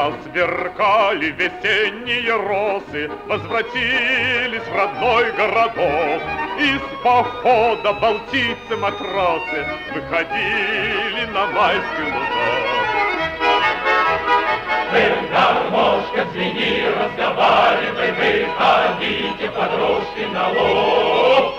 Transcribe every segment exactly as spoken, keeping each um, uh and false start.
Засверкали весенние росы, возвратились в родной городок. Из похода балтийцы-матросы выходили на майский лужок. Вы, гармошка, звени, разговаривай, выходите, подружки, на лоб.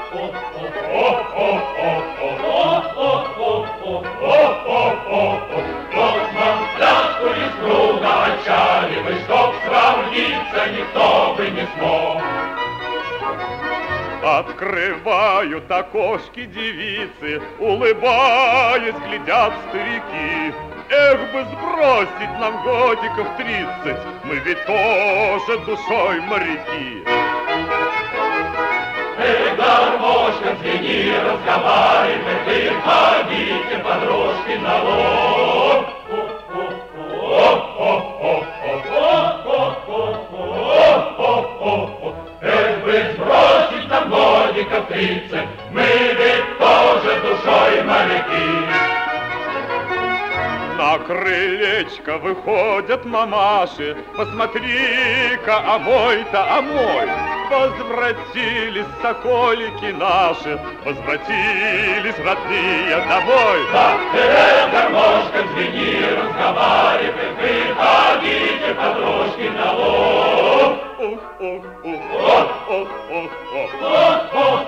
Отчаливай, чтоб сравниться никто бы не смог. Открывают окошки девицы, улыбаясь, глядят старики. Эх бы сбросить нам годиков тридцать, мы ведь тоже душой моряки. Эй, гармошка, звени, разговаривай, выходите, подружки, на лоб. Эх бы сбросить нам годиков тридцать, мы ведь тоже душой моряки. На крылечко выходят мамаши, посмотри-ка, а мой-то, а мой. Возвратились соколики наши, возвратились родные домой. Да, э, гармошка, звени, разговаривай, выходите, подружки, на лоб. Ух, ух, ух, ух, ух, ух, ух.